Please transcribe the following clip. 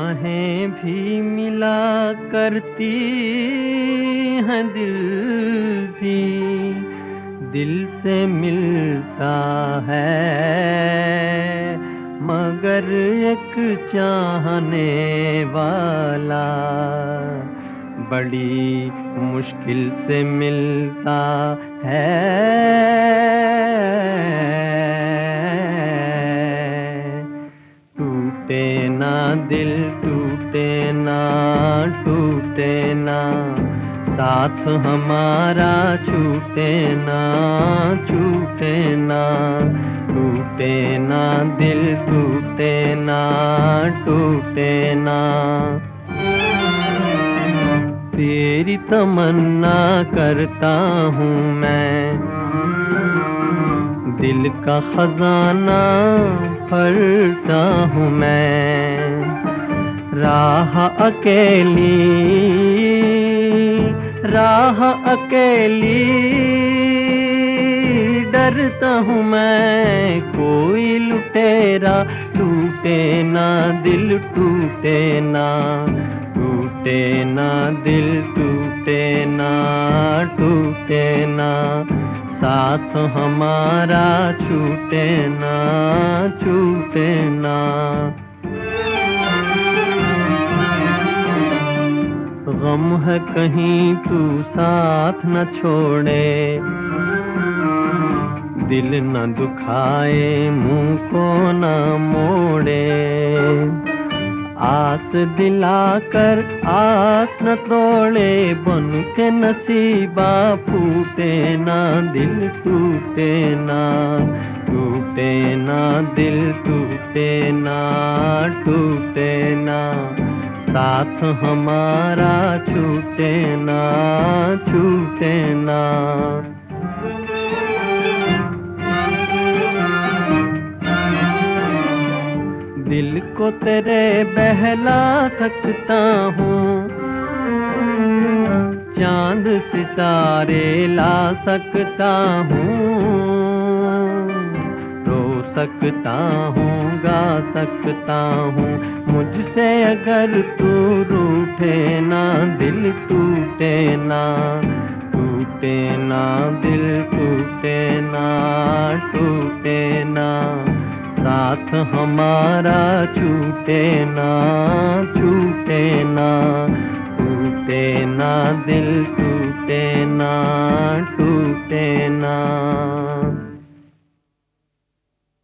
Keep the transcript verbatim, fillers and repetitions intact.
राहें भी मिला करती हैं, दिल भी दिल से मिलता है, मगर एक चाहने वाला बड़ी मुश्किल से मिलता है। टूटे ना दिल, टूटे ना, टूटे ना, साथ हमारा छूटे ना, छूटे ना। टूटे ना दिल, टूटे ना, टूटे ना। तेरी तमन्ना करता हूँ मैं, दिल का खजाना भरता हूँ मैं। राह अकेली, राह अकेली, डरता हूँ मैं, कोई लुटेरा टूटे ना दिल, टूटे ना। टूटे ना दिल, टूटे ना, टूटे ना, साथ हमारा छूटे ना, छूटे ना। गम है कहीं तू साथ न छोड़े, दिल न दुखाए, मुंह को न मोड़े। आस दिलाकर आस न तोड़े, बन के नसीबा फूटे ना दिल, टूटे ना। टूटे ना दिल, टूटे ना, टूटे ना, साथ हमारा छूटे ना, छूटे ना। दिल को तेरे बहला सकता हूँ, चांद सितारे ला सकता हूँ, रो सकता हूँ, गा सकता हूँ। मुझसे अगर तू रूठे ना दिल, टूटे ना। टूटे ना दिल, टूटे ना, टूटे ना, साथ हमारा छूटे ना, छूटे ना। टूटे ना दिल, टूटे ना, टूटे ना।